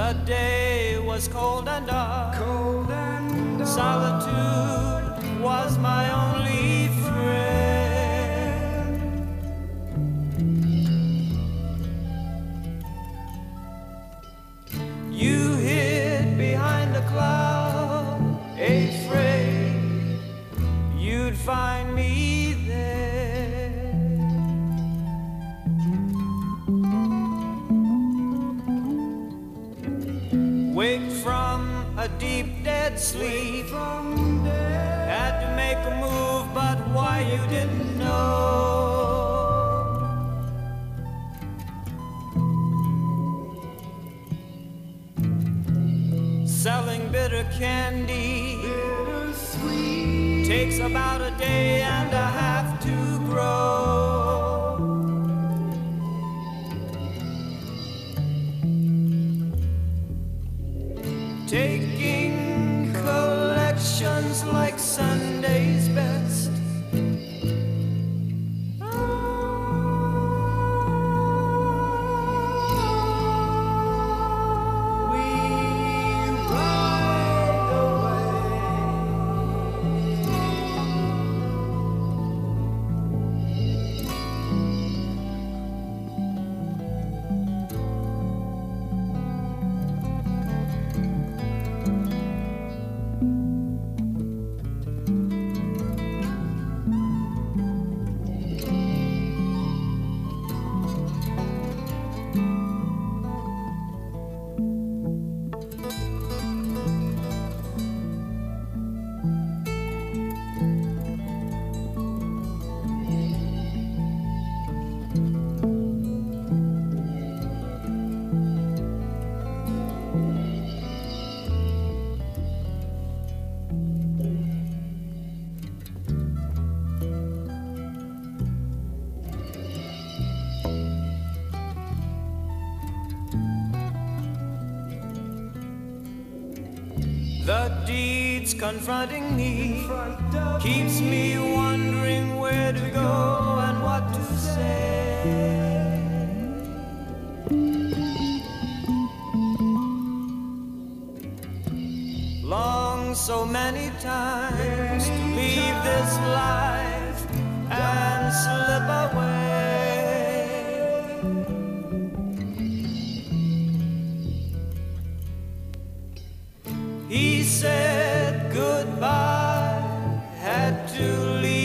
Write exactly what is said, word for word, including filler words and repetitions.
The day was cold and dark. Cold and dark. Solitude was my only friend. You hid behind a cloud, afraid you'd find me there. Waked from a deep dead sleep, had to make a move, but why you didn't know. Selling bitter candy, bittersweet, takes about a day and a half to grow. Taking collections like Sunday's best. The deeds confronting me keeps me wondering where to go and what to say. Long so many times to leave this life and slip away. He said goodbye, had to leave.